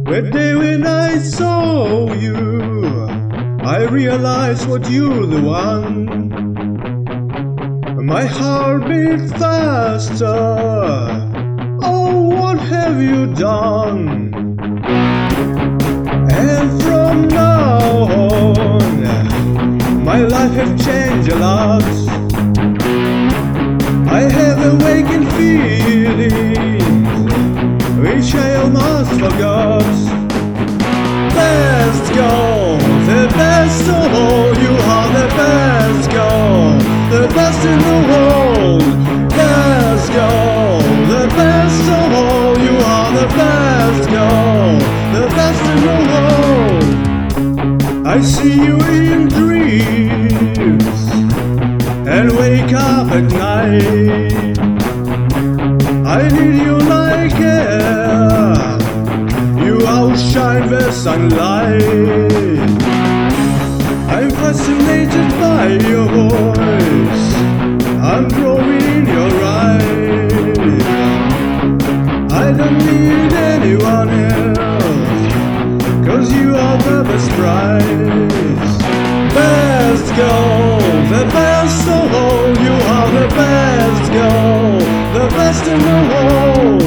That day when I saw you, I realized what you're the one. My heart beat faster. Oh, what have you done? And from now on, my life has changed a lot. I have awakened feelings which I almost forgot. Best girl, the best of all, you are the best girl, the best in the world. Best girl, the best of all, you are the best girl, the best in the world. I see you in dreams and wake up at night. I need you like air, you outshine the sunlight. I'm fascinated by your voice, I'm growing in your eyes. I don't need anyone else, 'cause you are the best prize. Best girl, the best of all, you are the best girl, the best in the world.